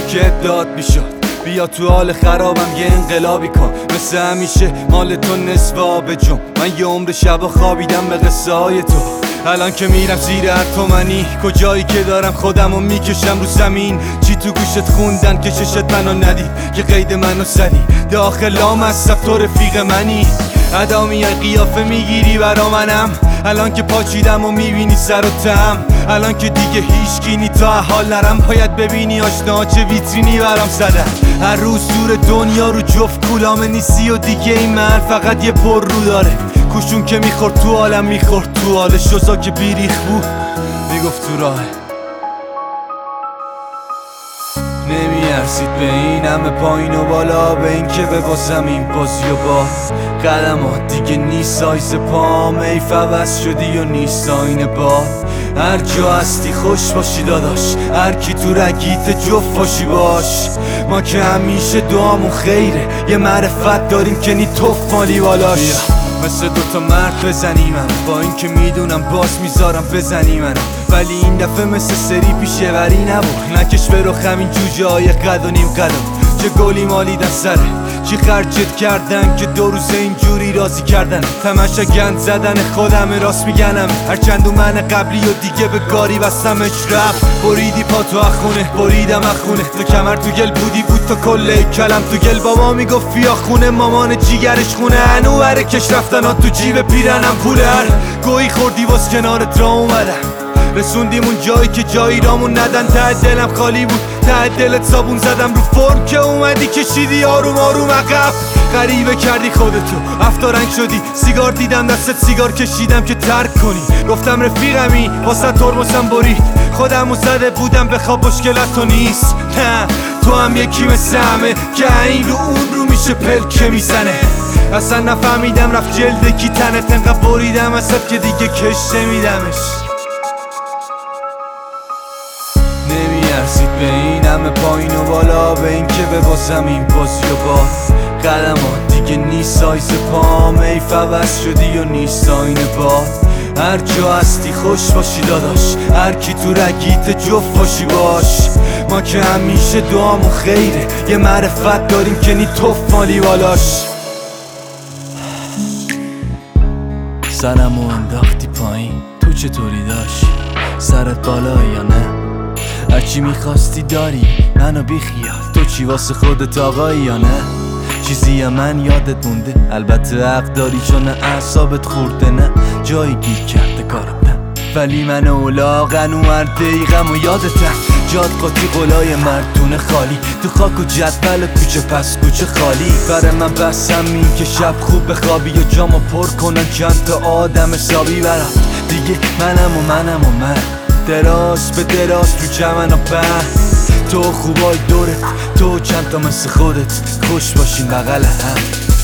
که داد میشد بیا تو حال خرابم یه انقلابی کن، مثل همیشه مال تو نصف آب جم. من یه عمر شبا خوابیدم به قصه های تو، الان که میرم زیر هر تومنی کجایی که دارم خودمو میکشم رو زمین. چی تو گوشت خوندن که چشت منو ندید، که قید منو زدی داخل لامصب تو رفیق منی. ادا میای قیافه میگیری برا منم، الان که پاچیدم و میبینی سر و تم، الان که دیگه هیچ گینی تا حال نرم. باید ببینی آشنا چه ویترینی برام زدن، هر روز دور دنیا رو جفت کولامه نیستی و دیگه این من فقط یه پر رو داره. کوشون که میخورد تو عالم میخورد تو حال شوزا که بیریخ بود میگفت تو راه. نمیارسید به این همه پایین و بالا، به این که ببازم این بازی و با قدمات دیگه نیست سایز پام. ای فوز شدی و نیست آینه با هر جا هستی خوش باشی داداش، هر کی تو رگیت جفت باشی باش. ما که همیشه دعامون خیره، یه معرفت داریم که نی توف مالی بالاش. مثل دوتا مرد بزنی من، با این که میدونم باز میذارم بزنی من، ولی این دفعه مثل سری پیشوری نبود. نکش به رخم این جوجه های قد و نیم قدم، چه گلی مالیدن سره، چی خرجت کردن که دو روز اینجوری راضی کردن. تماشا گند زدن خودم راست میگنم، هرچند من قبلی و دیگه به کاری بستمش رفت. بریدی پا تو اخونه بریدم اخونه، تو کمر تو گل بودی بود تو کله کلم تو گل. بابا میگفت بیا خونه، مامان جیگرش خونه، هنو بره کش رفتن ها تو جیب پیرنم پوله. هر گویی خوردی واس کنارت را اومدم، رسوندیم اون جایی که جایی رامون ندن. ته دلم خالی بود، ته دلت صابون زدم رو فرم که اومدی کشیدی آروم آروم عقب. غریبه کردی خودتو افتارنگ شدی، سیگار دیدم دستت سیگار کشیدم که ترک کنی. گفتم رفیقمی واسه ترمزم برید، خودمو زده بودم بخواب مشکلت تو نیست. نه تو هم یکی مثل همه که این رو اون رو میشه پلکه میزنه. اصلا نفهمیدم رفت جلد کی تنت، انقدر بریدم اصلا که دیگه کش نمیدمش. نمیارسید به این همه پایین و بالا، به این که ببازم این بازی و با قدمات دیگه نیست سایز پام. ای فوز شدی و نیست آینه با هر جا هستی خوش باشی داداش، هر کی تو رگیت جفت باشی باش. ما که همیشه دعامون خیره، یه معرفت داریم که نی توف مالی بالاش. سرمو انداختی پایین، تو چطوری داشت؟ سرت بالا یا نه؟ هرچی میخواستی داری منو بیخیال، تو چی واسه خودت آقایی یا نه؟ چیزی من یادت مونده؟ البته حق داری چون اعصابت خورده، نه جایی گیر کرده کارم نه، ولی من اولاغن و هر دقیقم و یادتم. جاد قاطی قلای مردونه خالی، تو خاک و جدول کوچه پس کوچه خالی. برای من بسم این که شب خوب بخوابی و جامو پر کنن چند تا آدم حسابی برم. دیگه منم و من دراز به دراز تو جمن و بند، تو خوبای دورت، تو چند تا مثل خودت خوش باشین بغل هم.